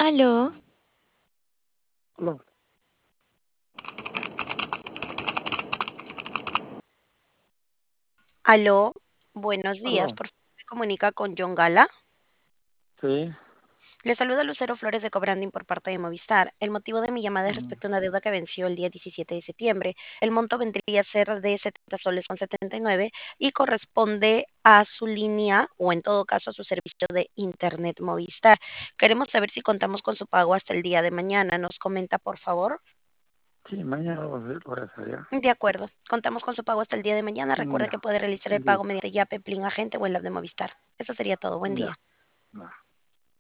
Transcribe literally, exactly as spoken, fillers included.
Aló, Aló, Aló, buenos días. aló, Por favor, me comunica con John Gala. sí, Le saluda Lucero Flores de Cobranding por parte de Movistar. El motivo de mi llamada es mm, respecto a una deuda que venció el día diecisiete de septiembre. El monto vendría a ser de setenta soles con setenta y nueve y corresponde a su línea o en todo caso a su servicio de Internet Movistar. Queremos saber si contamos con su pago hasta el día de mañana. ¿Nos comenta, por favor? sí, mañana lo voy a lo voy a hacer ya. De acuerdo. Contamos con su pago hasta el día de mañana. Mm, Recuerde que Ya, puede realizar el pago listo, mediante Yape, Plin Agente o en la app de Movistar. Eso sería todo. Buen ya, día. va.